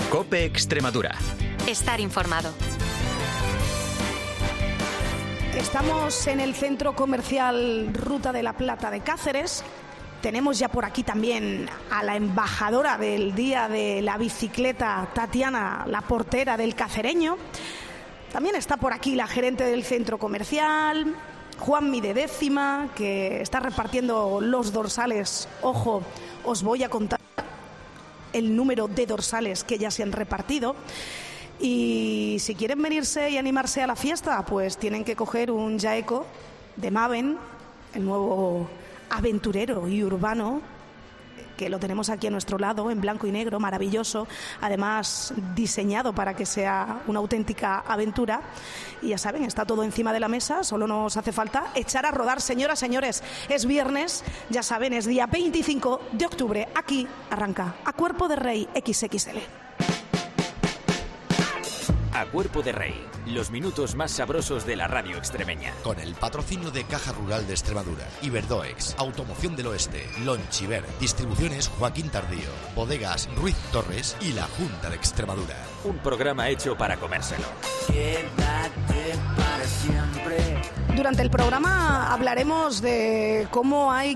COPE Extremadura. Estar informado. Estamos en el centro comercial Ruta de la Plata de Cáceres. Tenemos ya por aquí también a la embajadora del Día de la Bicicleta, Tatiana, la portera del cacereño. También está por aquí la gerente del centro comercial, Juanmi de Décima, que está repartiendo los dorsales. Ojo, os voy a contar el número de dorsales que ya se han repartido. Y si quieren venirse y animarse a la fiesta, pues tienen que coger un Jaeco de Maven, el nuevo aventurero y urbano, que lo tenemos aquí a nuestro lado, en blanco y negro, maravilloso, además diseñado para que sea una auténtica aventura. Y ya saben, está todo encima de la mesa, solo nos hace falta echar a rodar. Señoras, señores, es viernes, ya saben, es día 25 de octubre, aquí arranca A Cuerpo de Rey XXL. A Cuerpo de Rey, los minutos más sabrosos de la radio extremeña. Con el patrocinio de Caja Rural de Extremadura, Iberdoex, Automoción del Oeste, Lonchiver, Distribuciones Joaquín Tardío, Bodegas Ruiz Torres y la Junta de Extremadura. Un programa hecho para comérselo. Quédate para siempre. Durante el programa hablaremos de cómo hay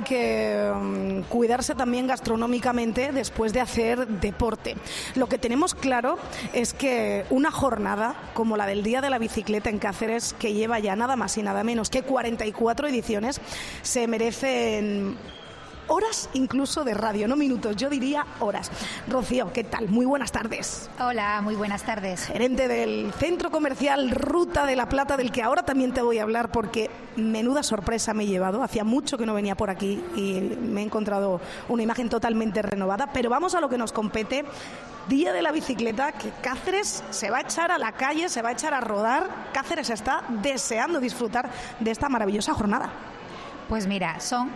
que cuidarse también gastronómicamente después de hacer deporte. Lo que tenemos claro es que una jornada como la del Día de la Bicicleta en Cáceres, que lleva ya nada más y nada menos que 44 ediciones, se merecen horas incluso de radio, no minutos, yo diría horas. Rocío, ¿qué tal? Muy buenas tardes. Hola, muy buenas tardes. Gerente del centro comercial Ruta de la Plata, del que ahora también te voy a hablar porque menuda sorpresa me he llevado. Hacía mucho que no venía por aquí y me he encontrado una imagen totalmente renovada. Pero vamos a lo que nos compete. Día de la Bicicleta, que Cáceres se va a echar a la calle, se va a echar a rodar. Cáceres está deseando disfrutar de esta maravillosa jornada. Pues mira, son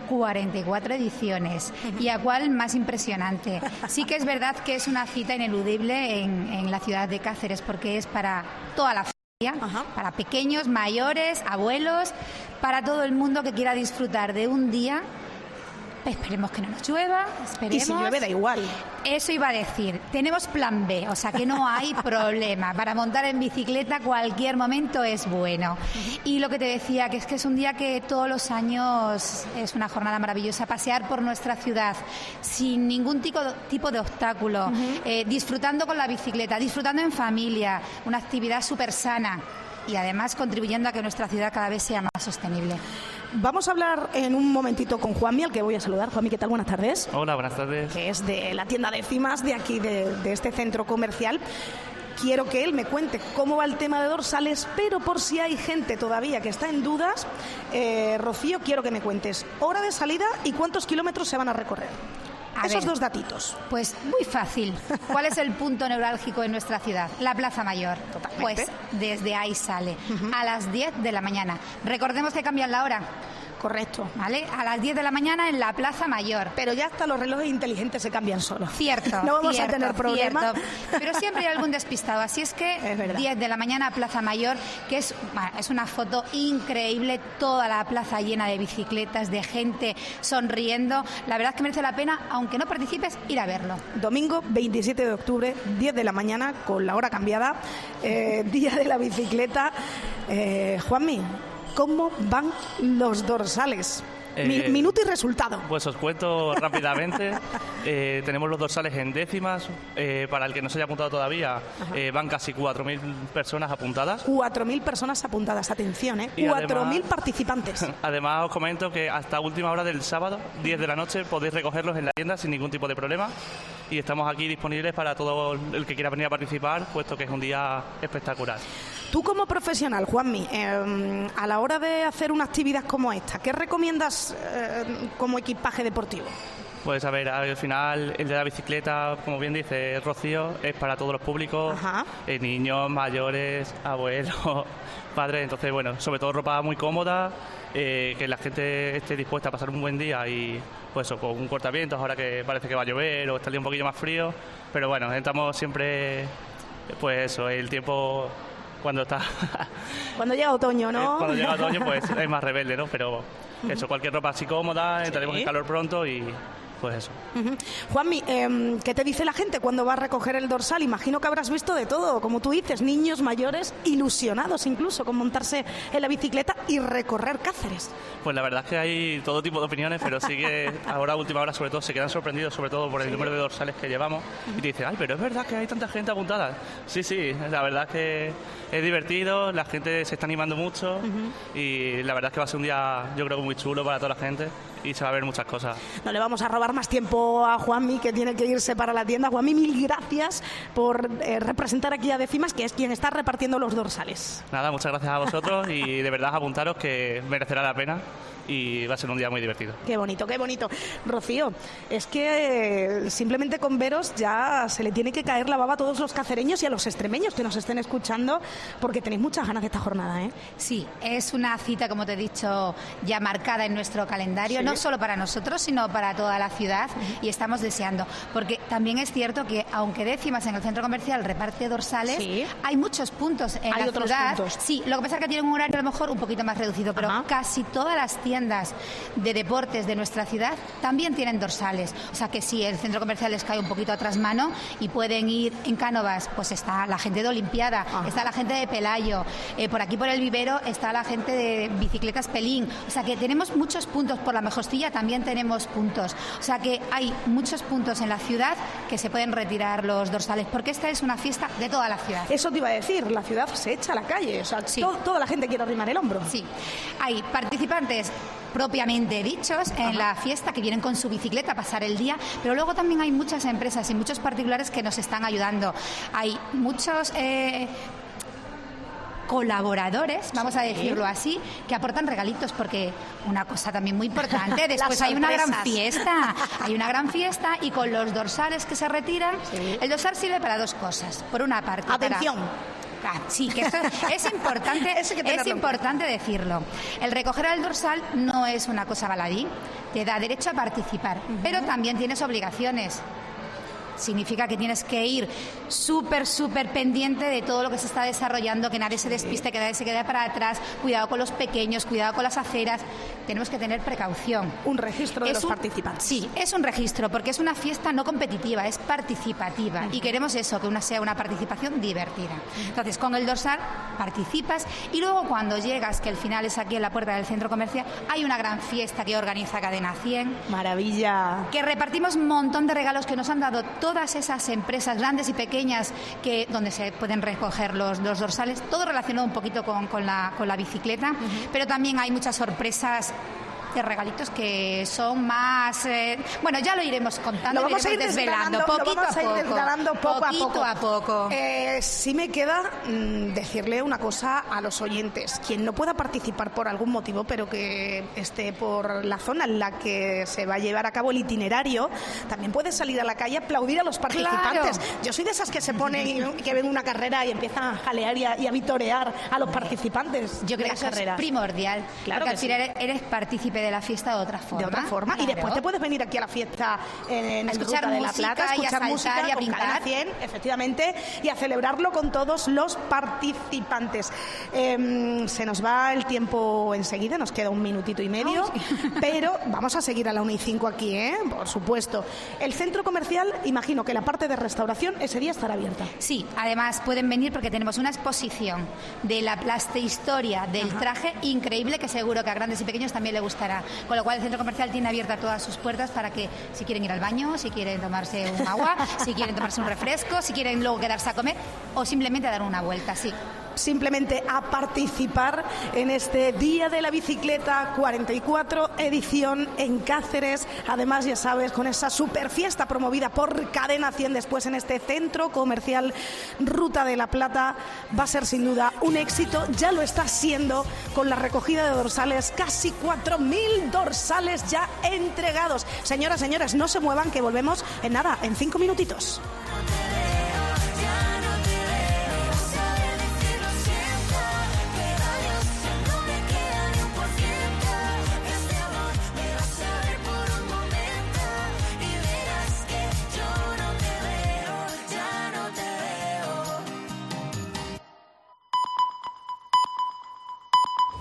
44 ediciones y a cuál más impresionante. Sí que es verdad que es una cita ineludible en la ciudad de Cáceres porque es para toda la familia, para pequeños, mayores, abuelos, para todo el mundo que quiera disfrutar de un día. Esperemos que no nos llueva, esperemos. Y si llueve da igual. Eso iba a decir, tenemos plan B, o sea que no hay problema. Para montar en bicicleta cualquier momento es bueno. Y lo que te decía, que es un día que todos los años es una jornada maravillosa, pasear por nuestra ciudad sin ningún tipo de obstáculo, disfrutando con la bicicleta, disfrutando en familia, una actividad súper sana y además contribuyendo a que nuestra ciudad cada vez sea más sostenible. Vamos a hablar en un momentito con Juanmi, al que voy a saludar. Juanmi, ¿qué tal? Buenas tardes. Hola, buenas tardes. Que es de la tienda Décimas, de aquí, de este centro comercial. Quiero que él me cuente cómo va el tema de dorsales, pero por si hay gente todavía que está en dudas, Rocío, quiero que me cuentes hora de salida y cuántos kilómetros se van a recorrer. Esos dos datitos. Pues muy fácil. ¿Cuál es el punto neurálgico en nuestra ciudad? La Plaza Mayor. Totalmente. Pues desde ahí sale, a las 10 de la mañana. Recordemos que cambian la hora. Correcto. ¿Vale? A las 10 de la mañana en la Plaza Mayor. Pero ya hasta los relojes inteligentes se cambian solos. Cierto. No vamos a tener problema. Pero siempre hay algún despistado. Así es que 10 de la mañana Plaza Mayor, que es una foto increíble. Toda la plaza llena de bicicletas, de gente sonriendo. La verdad es que merece la pena, aunque no participes, ir a verlo. Domingo 27 de octubre, 10 de la mañana, con la hora cambiada. Día de la Bicicleta. Juanmi, ¿cómo van los dorsales? Minuto y resultado. Pues os cuento rápidamente. Tenemos los dorsales en décimas. Para el que no se haya apuntado todavía, van casi 4.000 personas apuntadas. 4.000 personas apuntadas, atención, 4.000 participantes. Además, os comento que hasta última hora del sábado, 10 de la noche, podéis recogerlos en la tienda sin ningún tipo de problema. Y estamos aquí disponibles para todo el que quiera venir a participar, puesto que es un día espectacular. Tú como profesional, Juanmi, a la hora de hacer una actividad como esta, ¿qué recomiendas como equipaje deportivo? Pues a ver, al final el de la bicicleta, como bien dice Rocío, es para todos los públicos, niños, mayores, abuelos, padres. Entonces, bueno, sobre todo ropa muy cómoda, que la gente esté dispuesta a pasar un buen día y pues eso, con un cortavientos ahora que parece que va a llover o está el día un poquillo más frío. Pero bueno, intentamos siempre, pues eso, el tiempo cuando está... Cuando llega otoño, ¿no? Cuando llega otoño pues es más rebelde, ¿no? Pero eso, cualquier ropa así cómoda, entraremos en calor pronto y pues eso. Juanmi, ¿qué te dice la gente cuando va a recoger el dorsal? Imagino que habrás visto de todo, como tú dices, niños mayores ilusionados incluso con montarse en la bicicleta y recorrer Cáceres. Pues la verdad es que hay todo tipo de opiniones, pero sí que ahora, a última hora, sobre todo, se quedan sorprendidos, sobre todo por el número de dorsales que llevamos, y te dicen, ay, pero es verdad que hay tanta gente apuntada. Sí, la verdad es que es divertido, la gente se está animando mucho, y la verdad es que va a ser un día, yo creo, muy chulo para toda la gente, y se va a ver muchas cosas. No le vamos a robar más tiempo a Juanmi, que tiene que irse para la tienda. Juanmi, mil gracias por representar aquí a Décimas, que es quien está repartiendo los dorsales. Nada, muchas gracias a vosotros y de verdad apuntaros, que merecerá la pena y va a ser un día muy divertido. Qué bonito, qué bonito. Rocío, es que simplemente con veros ya se le tiene que caer la baba a todos los cacereños y a los extremeños que nos estén escuchando, porque tenéis muchas ganas de esta jornada, ¿eh? Sí, es una cita, como te he dicho, ya marcada en nuestro calendario, sí, no solo para nosotros, sino para toda la ciudad, y estamos deseando, porque también es cierto que, aunque Décimas en el centro comercial reparte dorsales, sí, hay muchos puntos en la ciudad. Puntos. Sí, lo que pasa es que tienen un horario a lo mejor un poquito más reducido, pero casi todas las tiendas de deportes de nuestra ciudad también tienen dorsales. O sea que si el centro comercial les cae un poquito atrás mano y pueden ir en Cánovas, pues está la gente de Olimpiada, está la gente de Pelayo, por aquí por el Vivero está la gente de Bicicletas Pelín. O sea que tenemos muchos puntos. Por la Mejostilla también tenemos puntos. O sea que hay muchos puntos en la ciudad que se pueden retirar los dorsales, porque esta es una fiesta de toda la ciudad. Eso te iba a decir, la ciudad se echa a la calle, o sea, sí, toda la gente quiere arrimar el hombro. Sí, hay participantes propiamente dichos en la fiesta que vienen con su bicicleta a pasar el día, pero luego también hay muchas empresas y muchos particulares que nos están ayudando. Hay muchos colaboradores, vamos a decirlo así, que aportan regalitos, porque una cosa también muy importante, después hay una gran fiesta, y con los dorsales que se retiran, el dorsal sirve para dos cosas. Por una parte, atención. Sí, que esto es importante decirlo. El recoger el dorsal no es una cosa baladí, te da derecho a participar, pero también tienes obligaciones. Significa que tienes que ir súper pendiente de todo lo que se está desarrollando, que nadie se despiste, que nadie se quede para atrás, cuidado con los pequeños, cuidado con las aceras. Tenemos que tener precaución. Un registro de los participantes. Sí, es un registro, porque es una fiesta no competitiva, es participativa, y queremos eso, que sea una participación divertida. Entonces, con el dorsal participas, y luego cuando llegas, que el final es aquí en la puerta del centro comercial, hay una gran fiesta que organiza Cadena 100. Maravilla. Que repartimos un montón de regalos que nos han dado todas esas empresas grandes y pequeñas donde se pueden recoger los dorsales, todo relacionado un poquito con la bicicleta, pero también hay muchas sorpresas de regalitos que son más... bueno, ya lo iremos contando, lo vamos a ir desvelando poquito a poco. Sí me queda decirle una cosa a los oyentes. Quien no pueda participar por algún motivo, pero que esté por la zona en la que se va a llevar a cabo el itinerario, también puede salir a la calle a aplaudir a los participantes. Claro. Yo soy de esas que se pone y que ven una carrera y empiezan a jalear y a vitorear a los participantes. Yo creo que eso es primordial, claro, porque al final eres partícipe de la fiesta de otra forma. Claro. Y después te puedes venir aquí a la fiesta en escuchar Ruta de la Plata, a escuchar música y a brincar, efectivamente, y a celebrarlo con todos los participantes. Se nos va el tiempo enseguida, nos queda un minutito y medio, pero vamos a seguir a la 1:05 aquí, por supuesto. El centro comercial, imagino que la parte de restauración ese día estará abierta. Sí, además pueden venir porque tenemos una exposición de la plastehistoria del traje increíble, que seguro que a grandes y pequeños también le gustará. Con lo cual el centro comercial tiene abiertas todas sus puertas para que, si quieren ir al baño, si quieren tomarse un agua, si quieren tomarse un refresco, si quieren luego quedarse a comer o simplemente a dar una vuelta, sí. Simplemente a participar en este Día de la Bicicleta 44 edición en Cáceres. Además, ya sabes, con esa super fiesta promovida por Cadena 100 después en este centro comercial Ruta de la Plata, va a ser sin duda un éxito. Ya lo está siendo con la recogida de dorsales, casi 4.000 dorsales ya entregados. Señoras, señores, no se muevan, que volvemos en nada, en 5 minutitos.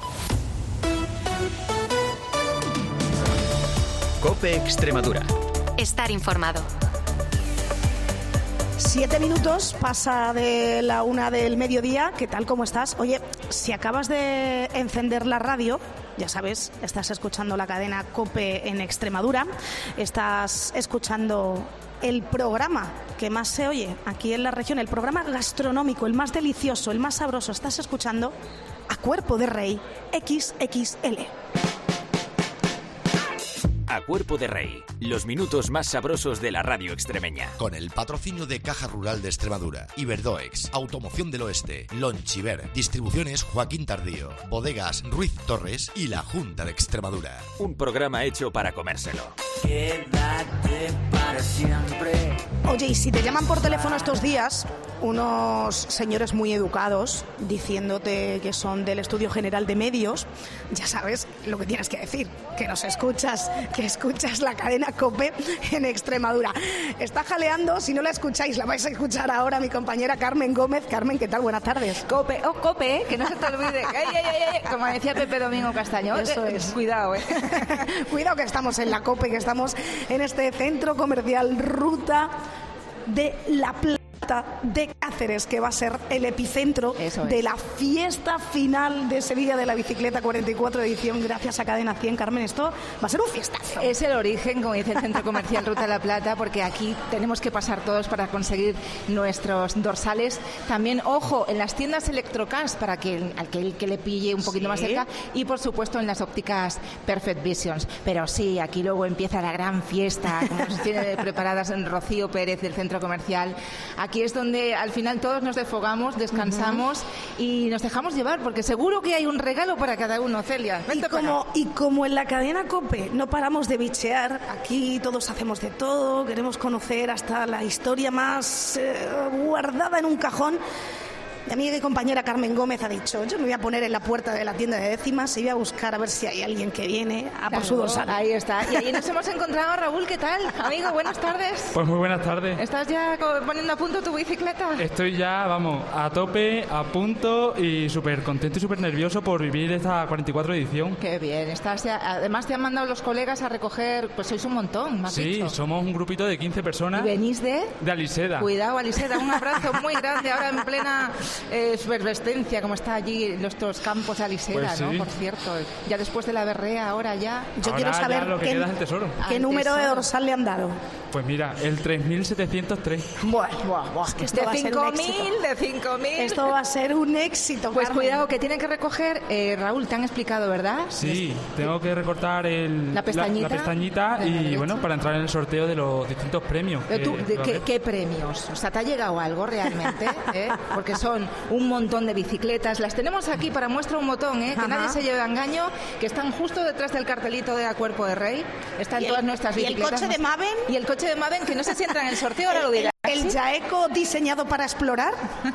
COPE Extremadura. estar informado. 7 minutos pasa de la 1 del mediodía. ¿Qué tal? ¿Cómo estás? Oye, si acabas de encender la radio, ya sabes, estás escuchando la cadena COPE en Extremadura, estás escuchando el programa que más se oye aquí en la región, el programa gastronómico, el más delicioso, el más sabroso. Estás escuchando A Cuerpo de Rey XXL. A Cuerpo de Rey, los minutos más sabrosos de la radio extremeña. Con el patrocinio de Caja Rural de Extremadura, Iberdoex, Automoción del Oeste, Lonchiver, Distribuciones Joaquín Tardío, Bodegas Ruiz Torres y la Junta de Extremadura. Un programa hecho para comérselo. Quédate para siempre. Oye, y si te llaman por teléfono estos días unos señores muy educados diciéndote que son del Estudio General de Medios, ya sabes lo que tienes que decir, que nos escuchas, que escuchas la cadena COPE en Extremadura. Está jaleando, si no la escucháis, la vais a escuchar ahora mi compañera Carmen Gómez. Carmen, ¿qué tal? Buenas tardes. COPE, COPE, que no se te olvide. Ay, como decía Pepe Domingo Castaño. Eso es. Cuidado, Cuidado que estamos en la COPE, que estamos en este centro comercial Ruta de la Plata de Cáceres, que va a ser el epicentro de la fiesta final de Sevilla de la Bicicleta 44 edición, gracias a Cadena 100. Carmen, esto va a ser un fiestazo. Es el origen, como dice el Centro Comercial Ruta de la Plata, porque aquí tenemos que pasar todos para conseguir nuestros dorsales. También, ojo, en las tiendas Electrocars, para aquel que le pille un poquito más cerca, y por supuesto en las ópticas Perfect Visions. Pero sí, aquí luego empieza la gran fiesta, como nos tiene preparadas en Rocío Pérez del Centro Comercial. Aquí es donde al final todos nos desfogamos, descansamos y nos dejamos llevar, porque seguro que hay un regalo para cada uno, Celia. Y como en la cadena COPE no paramos de bichear, aquí todos hacemos de todo, queremos conocer hasta la historia más guardada en un cajón. Mi amiga y compañera Carmen Gómez ha dicho, yo me voy a poner en la puerta de la tienda de décimas y voy a buscar a ver si hay alguien que viene a por su dorsal. Ahí está. Y allí nos hemos encontrado. Raúl, ¿qué tal? Amigo, buenas tardes. Pues muy buenas tardes. ¿Estás ya poniendo a punto tu bicicleta? Estoy ya, vamos, a tope, a punto y súper contento y súper nervioso por vivir esta 44 edición. Qué bien. Además te han mandado los colegas a recoger, pues sois un montón, me has dicho. Sí, somos un grupito de 15 personas. ¿Y venís de? De Aliseda. Cuidado, Aliseda, un abrazo muy grande ahora en plena efervescencia, como está allí nuestros campos de Aliseda, pues sí. ¿no? Por cierto, ya después de la berrea, ahora ya... Yo quiero saber qué número de dorsal le han dado. Pues mira, el 3703. Bueno, es que esto de va a ser un éxito. De 5.000. Esto va a ser un éxito, Pues Carmen. cuidado, que tienen que recoger, Raúl, te han explicado, ¿verdad? Sí, tengo que recortar la pestañita y bueno, para entrar en el sorteo de los distintos premios. ¿Qué premios? O sea, ¿te ha llegado algo realmente? Porque son un montón de bicicletas. Las tenemos aquí para muestra un botón, que nadie se lleve a engaño, que están justo detrás del cartelito de A Cuerpo de Rey. Están todas nuestras bicicletas. ¿Y el coche de Maven? Y el coche de Maven, que no sé si entra en el sorteo, ahora lo dirás. ¿El Jaeco diseñado para explorar?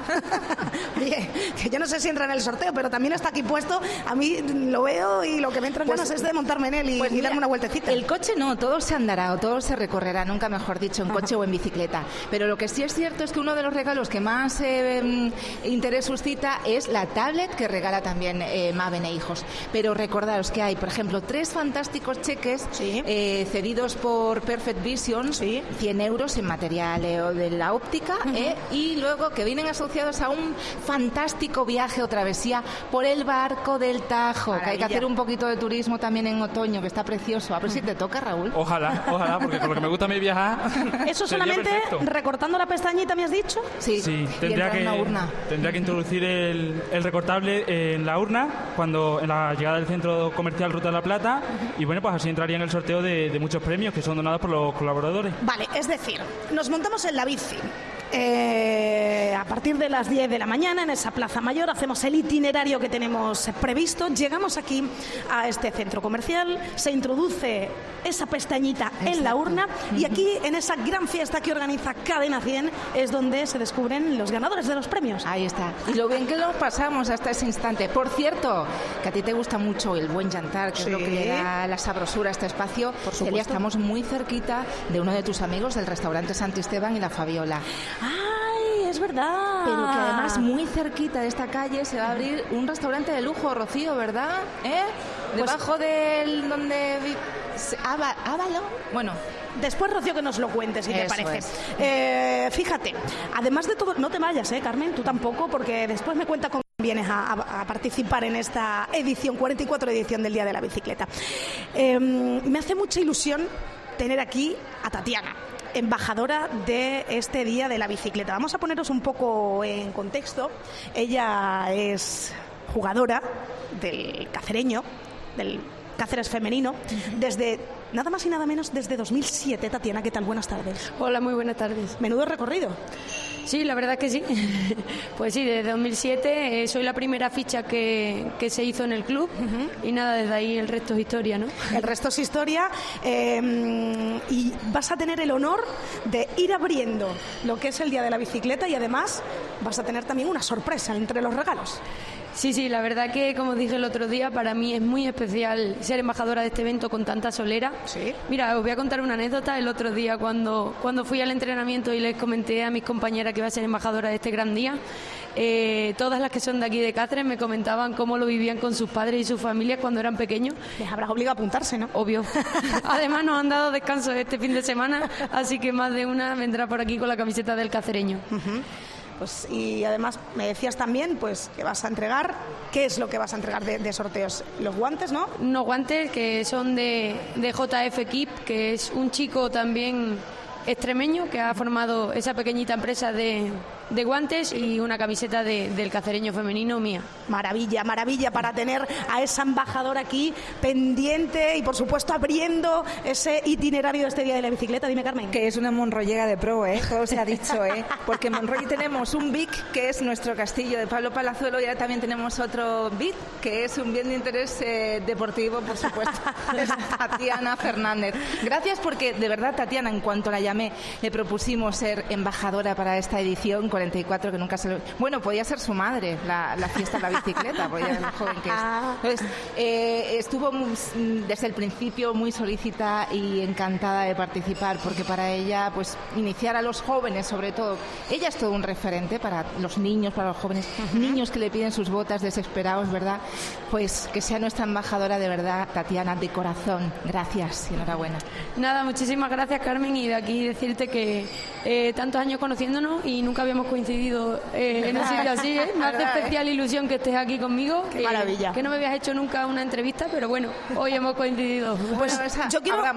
Bien, que yo no sé si entra en el sorteo, pero también está aquí puesto. A mí lo veo y lo que me entra en ganas es de montarme en él y darme una vueltecita. El coche no, todo se andará o todo se recorrerá, nunca mejor dicho, en coche o en bicicleta. Pero lo que sí es cierto es que uno de los regalos que más interés suscita es la tablet que regala también Maven e Hijos. Pero recordaros que hay, por ejemplo, 3 fantásticos cheques cedidos por Perfect Visions, 100 euros en material de la óptica, y luego que vienen asociados a un fantástico viaje o travesía por el barco del Tajo. Maravilla. Que hay que hacer un poquito de turismo también en otoño, que está precioso. A ver si te toca, Raúl. Ojalá, porque con lo que me gusta a mí viajar. ¿Eso solamente recortando la pestañita me has dicho? Sí, tendría que introducir el recortable en la urna en la llegada del Centro Comercial Ruta de la Plata, y bueno, pues así entraría en el sorteo de muchos premios que son donados por los colaboradores. Vale, es decir, nos montamos en la bici. A partir de las 10 de la mañana en esa Plaza Mayor hacemos el itinerario que tenemos previsto, llegamos aquí a este centro comercial, se introduce esa pestañita en la urna y aquí en esa gran fiesta que organiza Cadena 100 es donde se descubren los ganadores de los premios. Ahí está. Y lo bien que lo pasamos hasta ese instante. Por cierto, que a ti te gusta mucho el buen jantar, que es lo que le da la sabrosura a este espacio. Por supuesto. Celia, estamos muy cerquita de uno de tus amigos del restaurante Santisteban y la Fabiola. ¡Ay, es verdad! Pero que además muy cerquita de esta calle se va a abrir un restaurante de lujo, Rocío, ¿verdad? Debajo del donde Ávalo. Bueno, después, Rocío, que nos lo cuentes, si te parece. Fíjate, además de todo, no te vayas, Carmen, tú tampoco, porque después me cuenta cómo vienes a participar en esta edición, 44 edición del Día de la Bicicleta. Me hace mucha ilusión tener aquí a Tatiana, embajadora de este Día de la Bicicleta. Vamos a poneros un poco en contexto. Ella es jugadora del Cacereño, del Cáceres femenino, desde nada más y nada menos desde 2007. Tatiana, ¿qué tal? Buenas tardes. Hola, muy buenas tardes. Menudo recorrido. Sí, la verdad que sí. Pues sí, desde 2007 soy la primera ficha que se hizo en el club y nada, desde ahí el resto es historia, ¿no? El resto es historia y vas a tener el honor de ir abriendo lo que es el Día de la Bicicleta y además vas a tener también una sorpresa entre los regalos. Sí, la verdad que, como dije el otro día, para mí es muy especial ser embajadora de este evento con tanta solera. Sí. Mira, os voy a contar una anécdota. El otro día, cuando fui al entrenamiento y les comenté a mis compañeras que iba a ser embajadora de este gran día, todas las que son de aquí de Cáceres me comentaban cómo lo vivían con sus padres y sus familias cuando eran pequeños. Les habrás obligado a apuntarse, ¿no? Obvio. Además nos han dado descanso este fin de semana, así que más de una vendrá por aquí con la camiseta del cacereño. Pues, y además me decías también pues que vas a entregar, ¿qué es lo que vas a entregar de sorteos? Los guantes, ¿no? Unos guantes que son de JF Keep, que es un chico también extremeño que ha formado esa pequeñita empresa de guantes, y una camiseta del cacereño femenino mía. Maravilla, maravilla, para tener a esa embajadora aquí pendiente y por supuesto abriendo ese itinerario de este Día de la Bicicleta. Dime, Carmen. Que es una monrollega de pro, todo se ha dicho, porque en Monroy tenemos un BIC, que es nuestro castillo de Pablo Palazuelo, y ahora también tenemos otro BIC, que es un bien de interés deportivo, por supuesto. Es Tatiana Fernández. Gracias, porque de verdad, Tatiana, en cuanto la llamé, le propusimos ser embajadora para esta edición 44, que nunca se lo... Bueno, podía ser su madre, la fiesta de la bicicleta, porque era el joven que es. Entonces, estuvo desde el principio muy solícita y encantada de participar, porque para ella, pues, iniciar a los jóvenes, sobre todo, ella es todo un referente para los niños, para los jóvenes, niños que le piden sus botas desesperados, ¿verdad? Pues que sea nuestra embajadora de verdad, Tatiana, de corazón. Gracias y enhorabuena. Nada, muchísimas gracias, Carmen, y de aquí decirte que tantos años conociéndonos y nunca habíamos coincidido en un sitio así, Me hace especial ilusión que estés aquí conmigo. Qué maravilla. Que no me habías hecho nunca una entrevista, pero bueno, hoy hemos coincidido. Pues yo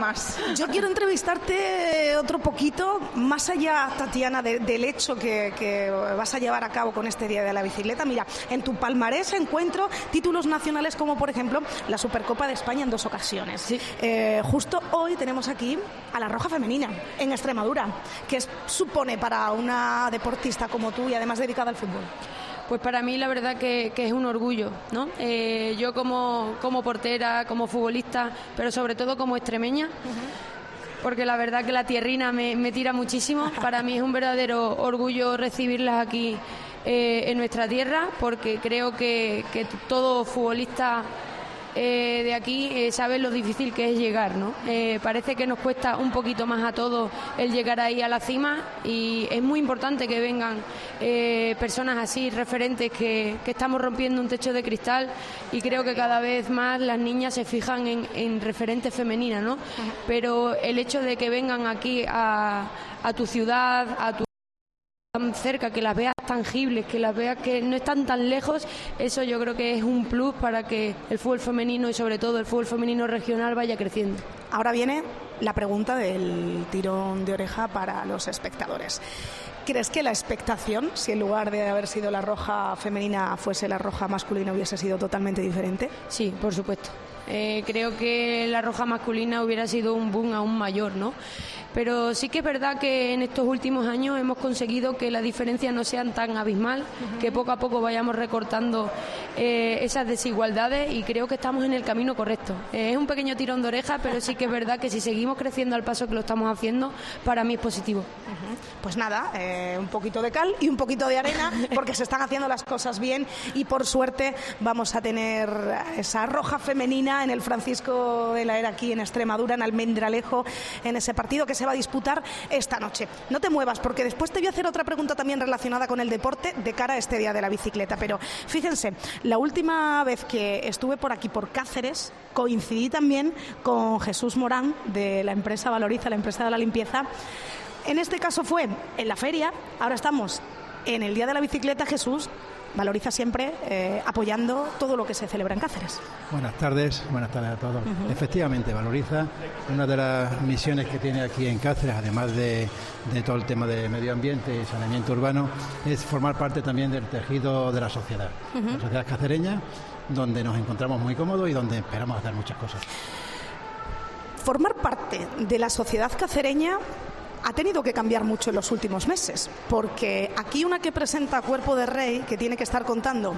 quiero entrevistarte otro poquito, más allá, Tatiana, del hecho que vas a llevar a cabo con este Día de la Bicicleta. Mira, en tu palmarés encuentro títulos nacionales como, por ejemplo, la Supercopa de España en 2 ocasiones. Sí. Justo hoy tenemos aquí a la Roja Femenina en Extremadura. ¿Qué supone para una deportista como tú y además dedicada al fútbol? Pues para mí la verdad que es un orgullo, ¿no? Yo como portera, como futbolista, pero sobre todo como extremeña, porque la verdad que la tierrina me tira muchísimo. Para mí es un verdadero orgullo recibirlas aquí en nuestra tierra, porque creo que todo futbolista de aquí sabe lo difícil que es llegar, ¿no? Parece que nos cuesta un poquito más a todos el llegar ahí a la cima, y es muy importante que vengan personas así, referentes, que estamos rompiendo un techo de cristal, y creo que cada vez más las niñas se fijan en referentes femeninas, ¿no? Pero el hecho de que vengan aquí a tu ciudad, a tu tan cerca, que las veas tangibles, que las veas que no están tan lejos, eso yo creo que es un plus para que el fútbol femenino y sobre todo el fútbol femenino regional vaya creciendo. Ahora viene la pregunta del tirón de oreja para los espectadores. ¿Crees que la expectación, si en lugar de haber sido la Roja femenina fuese la Roja masculina, hubiese sido totalmente diferente? Sí, por supuesto. Creo que la Roja masculina hubiera sido un boom aún mayor, ¿no? Pero sí que es verdad que en estos últimos años hemos conseguido que la diferencia no sea tan abismal, que poco a poco vayamos recortando esas desigualdades, y creo que estamos en el camino correcto. Es un pequeño tirón de oreja, pero sí que es verdad que si seguimos creciendo al paso que lo estamos haciendo, para mí es positivo. Pues nada, un poquito de cal y un poquito de arena, porque se están haciendo las cosas bien, y por suerte vamos a tener esa Roja femenina España en el Francisco de la Era, aquí en Extremadura, en Almendralejo, en ese partido que se va a disputar esta noche. No te muevas, porque después te voy a hacer otra pregunta también relacionada con el deporte de cara a este Día de la Bicicleta. Pero fíjense, la última vez que estuve por aquí, por Cáceres, coincidí también con Jesús Morán, de la empresa Valoriza, la empresa de la limpieza. En este caso fue en la feria, ahora estamos en el Día de la Bicicleta. Jesús, Valoriza siempre apoyando todo lo que se celebra en Cáceres. Buenas tardes a todos. Efectivamente, Valoriza, una de las misiones que tiene aquí en Cáceres, además de todo el tema de medio ambiente y saneamiento urbano, es formar parte también del tejido de la sociedad, la sociedad cacereña, donde nos encontramos muy cómodos y donde esperamos hacer muchas cosas. Formar parte de la sociedad cacereña ha tenido que cambiar mucho en los últimos meses, porque aquí una que presenta Cuerpo de Rey, que tiene que estar contando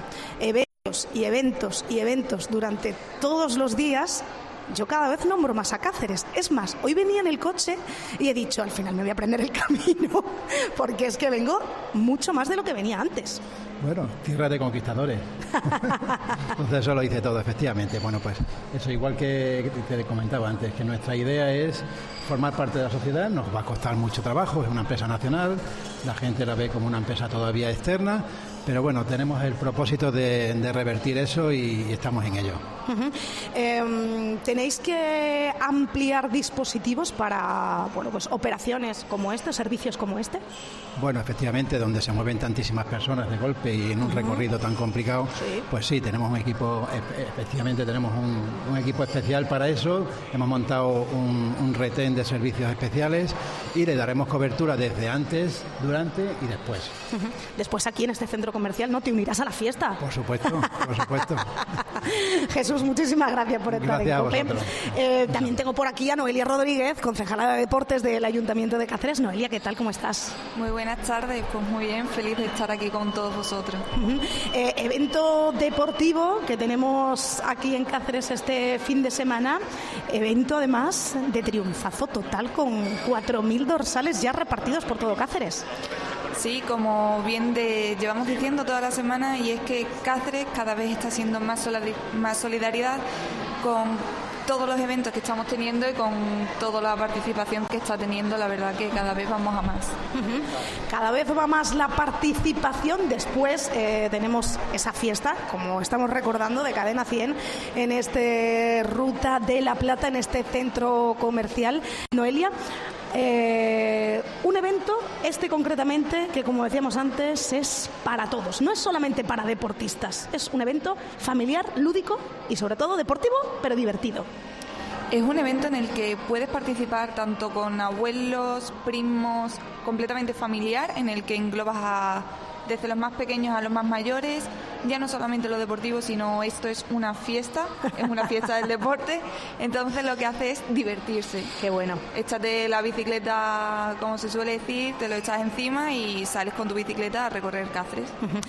eventos durante todos los días, yo cada vez nombro más a Cáceres. Es más, hoy venía en el coche y he dicho, al final me voy a aprender el camino, porque es que vengo mucho más de lo que venía antes. Bueno, tierra de conquistadores. Entonces eso lo dice todo, efectivamente. Bueno, pues eso, igual que te comentaba antes, que nuestra idea es formar parte de la sociedad. Nos va a costar mucho trabajo, es una empresa nacional, la gente la ve como una empresa todavía externa, pero bueno, tenemos el propósito de revertir eso y estamos en ello. ¿Tenéis que ampliar dispositivos para operaciones como este, servicios como este? Bueno, efectivamente, donde se mueven tantísimas personas de golpe y en un recorrido tan complicado, pues sí, tenemos un equipo, efectivamente tenemos un equipo especial para eso. Hemos montado un retén de servicios especiales y le daremos cobertura desde antes, durante y después. Después aquí en este centro comercial, ¿no? ¿Te unirás a la fiesta? Por supuesto, por supuesto. Jesús, muchísimas gracias por estar en COPE. También tengo por aquí a Noelia Rodríguez, concejala de Deportes del Ayuntamiento de Cáceres. Noelia, ¿qué tal? ¿Cómo estás? Muy buenas tardes, pues muy bien, feliz de estar aquí con todos vosotros. Evento deportivo que tenemos aquí en Cáceres este fin de semana, evento además de triunfazo total con 4.000 dorsales ya repartidos por todo Cáceres. Sí, como bien llevamos diciendo toda la semana, y es que Cáceres cada vez está haciendo más solidaridad con todos los eventos que estamos teniendo y con toda la participación que está teniendo. La verdad que cada vez vamos a más. Cada vez va más la participación. Después tenemos esa fiesta, como estamos recordando, de Cadena 100 en este Ruta de la Plata, en este centro comercial. Noelia, un evento, concretamente, que como decíamos antes, es para todos, no es solamente para deportistas, es un evento familiar, lúdico y sobre todo deportivo, pero divertido. Es un evento en el que puedes participar tanto con abuelos, primos, completamente familiar, en el que englobas desde los más pequeños a los más mayores, ya no solamente lo deportivo, sino esto es una fiesta del deporte, entonces lo que hace es divertirse. Qué bueno. Échate la bicicleta, como se suele decir, te lo echas encima y sales con tu bicicleta a recorrer Cáceres.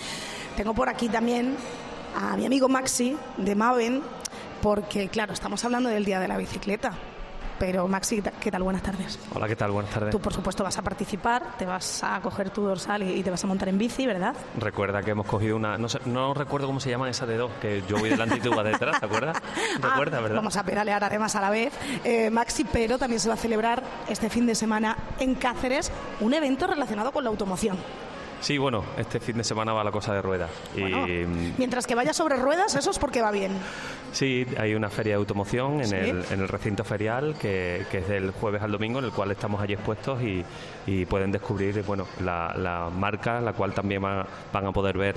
Tengo por aquí también a mi amigo Maxi, de Maven, porque claro, estamos hablando del Día de la Bicicleta. Pero Maxi, ¿qué tal? Buenas tardes. Hola, ¿qué tal? Buenas tardes. Tú, por supuesto, vas a participar, te vas a coger tu dorsal y te vas a montar en bici, ¿verdad? Recuerda que hemos cogido una... No recuerdo cómo se llama esa de dos, que yo voy delante y tú vas detrás, ¿te acuerdas? ¿Recuerdas, verdad? Vamos a pedalear además a la vez. Maxi, pero también se va a celebrar este fin de semana en Cáceres un evento relacionado con la automoción. Sí, bueno, este fin de semana va la cosa de ruedas. Bueno, mientras que vaya sobre ruedas, eso es porque va bien. Sí, hay una feria de automoción en el recinto ferial que es del jueves al domingo, en el cual estamos allí expuestos y pueden descubrir la marca, la cual también van a poder ver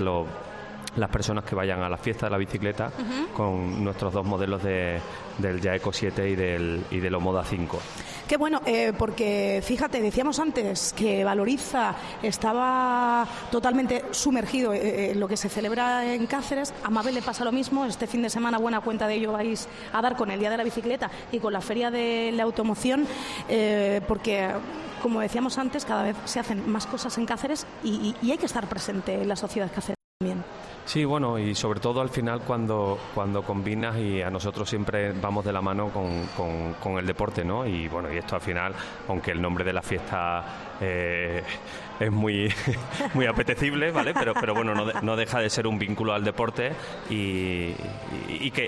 las personas que vayan a la fiesta de la bicicleta con nuestros dos modelos del Jaeco 7 y del Omoda 5. Qué bueno, porque fíjate, decíamos antes que Valoriza estaba totalmente sumergido en lo que se celebra en Cáceres. A Mabel le pasa lo mismo. Este fin de semana, buena cuenta de ello vais a dar con el Día de la Bicicleta y con la Feria de la Automoción, porque, como decíamos antes, cada vez se hacen más cosas en Cáceres y hay que estar presente en la sociedad cáceres también. Sí, bueno, y sobre todo al final cuando combinas, y a nosotros siempre vamos de la mano con el deporte, ¿no? Y bueno, y esto al final, aunque el nombre de la fiesta es muy muy apetecible, ¿vale? Pero bueno, no deja de ser un vínculo al deporte y que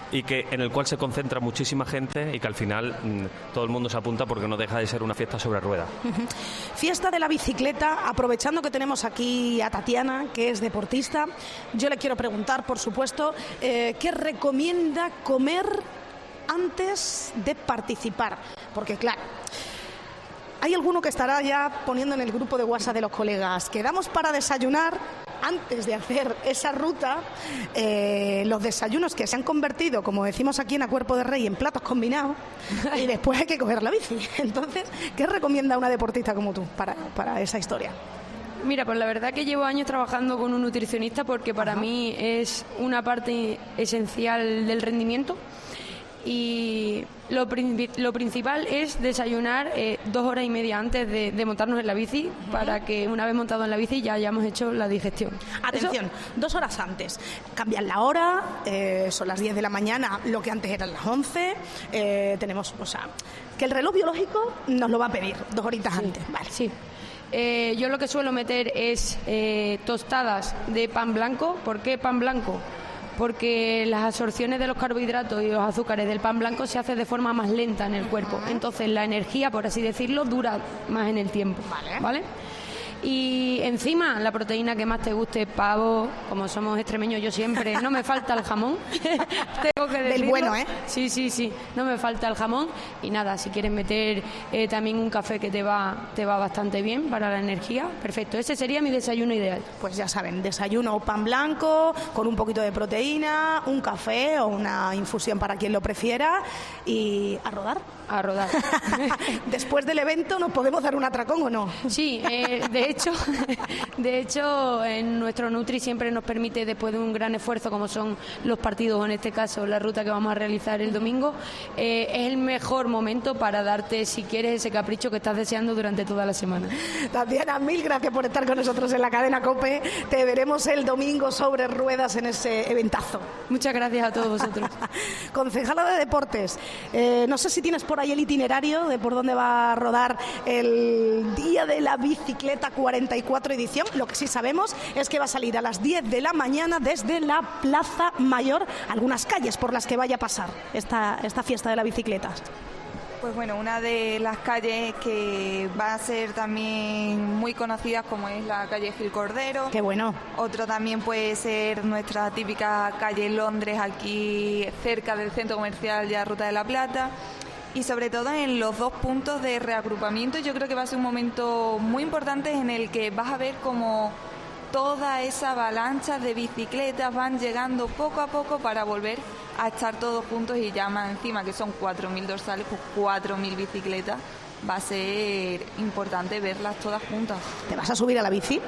y en el cual se concentra muchísima gente y que al final todo el mundo se apunta porque no deja de ser una fiesta sobre ruedas. Fiesta de la bicicleta, aprovechando que tenemos aquí a Tatiana, que es deportista, yo le quiero preguntar, por supuesto, ¿qué recomienda comer antes de participar? Porque claro, hay alguno que estará ya poniendo en el grupo de WhatsApp de los colegas: quedamos para desayunar. Antes de hacer esa ruta, los desayunos que se han convertido, como decimos aquí en A Cuerpo de Rey, en platos combinados, y después hay que coger la bici. Entonces, ¿qué recomienda una deportista como tú para esa historia? Mira, pues la verdad que llevo años trabajando con un nutricionista, porque para mí es una parte esencial del rendimiento. Y lo principal es desayunar 2 horas y media antes de montarnos en la bici, para que una vez montado en la bici ya hayamos hecho la digestión. Atención, ¿eso? 2 horas antes. Cambian la hora, son las 10 de la mañana, lo que antes eran las 11. Tenemos, o sea, que el reloj biológico nos lo va a pedir 2 horitas antes. Vale. Sí. Yo lo que suelo meter es tostadas de pan blanco. ¿Por qué pan blanco? Porque las absorciones de los carbohidratos y los azúcares del pan blanco se hacen de forma más lenta en el cuerpo. Entonces la energía, por así decirlo, dura más en el tiempo. ¿Vale? Y encima, la proteína que más te guste, pavo, como somos extremeños, yo siempre, no me falta el jamón. Tengo que decirlo. Del bueno, ¿eh? Sí, no me falta el jamón. Y nada, si quieres meter también un café que te va bastante bien para la energía, perfecto. Ese sería mi desayuno ideal. Pues ya saben, desayuno pan blanco, con un poquito de proteína, un café o una infusión para quien lo prefiera, y a rodar. A rodar. Después del evento, ¿nos podemos dar un atracón o no? Sí, de hecho, en nuestro Nutri siempre nos permite, después de un gran esfuerzo como son los partidos, o en este caso la ruta que vamos a realizar el domingo, es el mejor momento para darte, si quieres, ese capricho que estás deseando durante toda la semana. Tatiana, mil gracias por estar con nosotros en la cadena COPE. Te veremos el domingo sobre ruedas en ese eventazo. Muchas gracias a todos vosotros. Concejala de Deportes, no sé si tienes por ahí el itinerario de por dónde va a rodar el Día de la Bicicleta 44 edición. Lo que sí sabemos es que va a salir a las 10 de la mañana desde la Plaza Mayor, algunas calles por las que vaya a pasar esta fiesta de la bicicleta. Pues bueno, una de las calles que va a ser también muy conocida, como es la calle Gil Cordero. ¡Qué bueno! Otro también puede ser nuestra típica calle Londres, aquí cerca del centro comercial ya Ruta de la Plata. Y sobre todo en los 2 puntos de reagrupamiento, yo creo que va a ser un momento muy importante en el que vas a ver como toda esa avalancha de bicicletas van llegando poco a poco para volver a estar todos juntos, y ya más encima que son 4.000 dorsales, pues 4.000 bicicletas, va a ser importante verlas todas juntas. ¿Te vas a subir a la bici?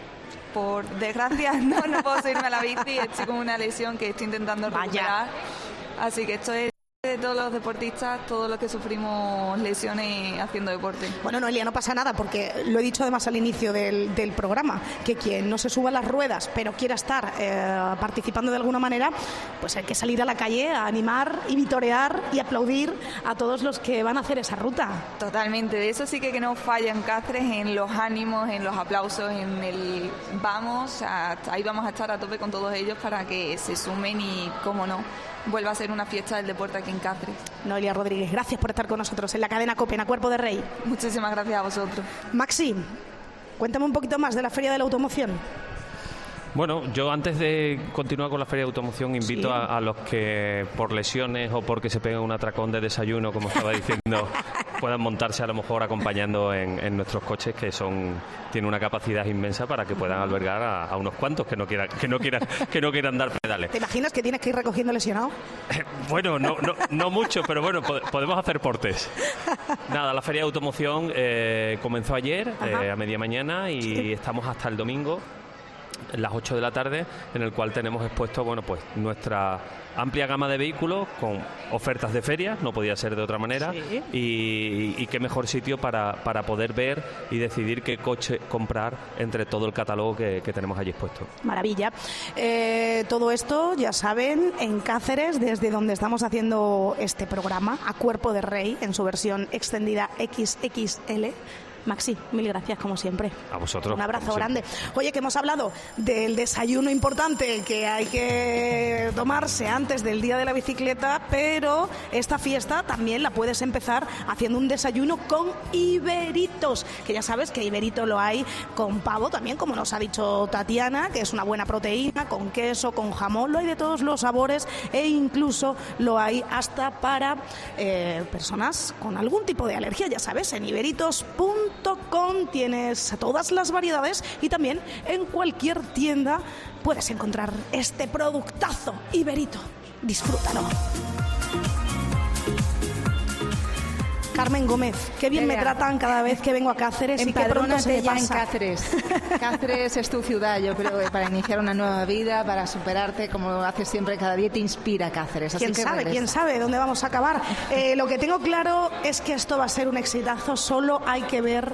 Por desgracia no puedo subirme a la bici, estoy con una lesión que estoy intentando recuperar, así que esto es de todos los deportistas, todos los que sufrimos lesiones haciendo deporte. Bueno, Noelia, no pasa nada, porque lo he dicho además al inicio del programa, que quien no se suba a las ruedas pero quiera estar participando de alguna manera, pues hay que salir a la calle a animar y vitorear y aplaudir a todos los que van a hacer esa ruta. Totalmente, de eso sí que no falla en Cáceres, en los ánimos, en los aplausos, en el vamos, ahí vamos a estar a tope con todos ellos para que se sumen y, cómo no, vuelva a ser una fiesta del deporte aquí en Cáceres. Noelia Rodríguez, gracias por estar con nosotros en la cadena COPE, en A Cuerpo de Rey. Muchísimas gracias a vosotros. Maxi, cuéntame un poquito más de la Feria de la Automoción. Bueno, yo antes de continuar con la Feria de Automoción invito a los que por lesiones o porque se peguen un atracón de desayuno, como estaba diciendo, puedan montarse a lo mejor acompañando en nuestros coches, que tienen una capacidad inmensa para que puedan albergar a unos cuantos que no quieran dar pedales. ¿Te imaginas que tienes que ir recogiendo lesionados? Bueno, no mucho, pero bueno, podemos hacer portes. Nada, la Feria de Automoción comenzó ayer a media mañana y estamos hasta el domingo, las 8 de la tarde, en el cual tenemos expuesto, bueno, pues nuestra amplia gama de vehículos con ofertas de feria, no podía ser de otra manera, y qué mejor sitio para poder ver y decidir qué coche comprar entre todo el catálogo que tenemos allí expuesto. Maravilla. Todo esto, ya saben, en Cáceres, desde donde estamos haciendo este programa, A Cuerpo de Rey, en su versión extendida XXL. Maxi, mil gracias como siempre. A vosotros. Un abrazo grande. Oye, que hemos hablado del desayuno importante que hay que tomarse antes del Día de la Bicicleta, pero esta fiesta también la puedes empezar haciendo un desayuno con iberitos, que ya sabes que iberito lo hay con pavo también, como nos ha dicho Tatiana, que es una buena proteína, con queso, con jamón, lo hay de todos los sabores e incluso lo hay hasta para personas con algún tipo de alergia. Ya sabes, en iberitos.com tienes todas las variedades y también en cualquier tienda puedes encontrar este productazo Iberito. Disfrútalo. Carmen Gómez, qué bien me tratan cada vez que vengo a Cáceres y qué pronto se me pasa. En Cáceres. Cáceres es tu ciudad, yo creo, para iniciar una nueva vida, para superarte, como haces siempre, cada día te inspira Cáceres. Así ¿Quién sabe dónde vamos a acabar? Lo que tengo claro es que esto va a ser un exitazo, solo hay que ver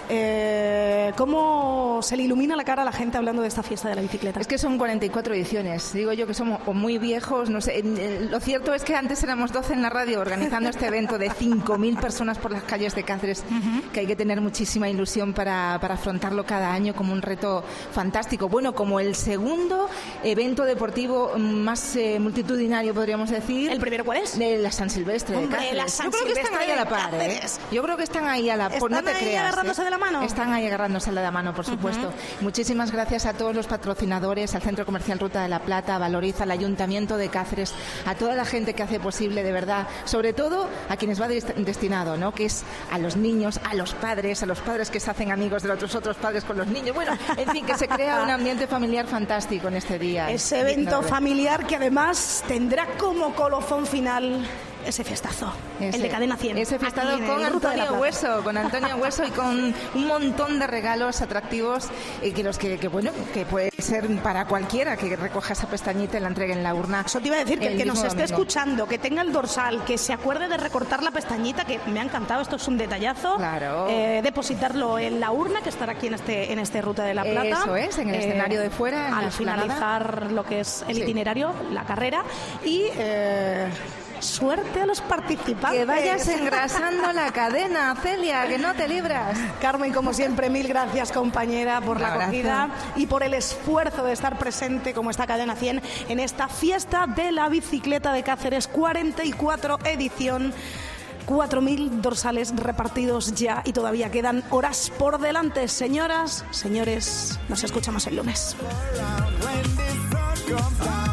cómo se le ilumina la cara a la gente hablando de esta fiesta de la bicicleta. Es que son 44 ediciones, digo yo que somos muy viejos, no sé. Lo cierto es que antes éramos 12 en la radio organizando este evento de 5.000 personas por las calles de Cáceres, que hay que tener muchísima ilusión para afrontarlo cada año como un reto fantástico. Bueno, como el segundo evento deportivo más multitudinario, podríamos decir. ¿El primero cuál es? De la San Silvestre de Cáceres. Yo creo que están ahí a la par, Yo creo que están ahí a la par. No te creas. ¿Están ahí agarrándose de la mano? Están ahí agarrándose de la mano, por supuesto. Muchísimas gracias a todos los patrocinadores, al Centro Comercial Ruta de la Plata, a Valoriza, al Ayuntamiento de Cáceres, a toda la gente que hace posible, de verdad, sobre todo a quienes va destinado, ¿no? Que es a los niños, a los padres que se hacen amigos de los otros padres con los niños. Bueno, en fin, que se crea un ambiente familiar fantástico en este día. Ese evento familiar que además tendrá como colofón final ese fiestazo, el de Cadena 100. Ese fiestazo con Antonio Hueso y con un montón de regalos atractivos que puede ser para cualquiera que recoja esa pestañita y la entregue en la urna. Eso te iba a decir, que el que nos esté escuchando, que tenga el dorsal, que se acuerde de recortar la pestañita, que me ha encantado, esto es un detallazo. Claro. Depositarlo en la urna, que estará aquí en este Ruta de la Plata. Eso es, en el escenario de fuera. Al finalizar lo que es el itinerario, la carrera. Y suerte a los participantes. Que vayas engrasando la cadena, Celia, que no te libras. Carmen, como siempre, mil gracias, compañera, por la acogida y por el esfuerzo de estar presente como esta Cadena 100 en esta fiesta de la bicicleta de Cáceres, 44 edición. 4.000 dorsales repartidos ya y todavía quedan horas por delante. Señoras, señores, nos escuchamos el lunes.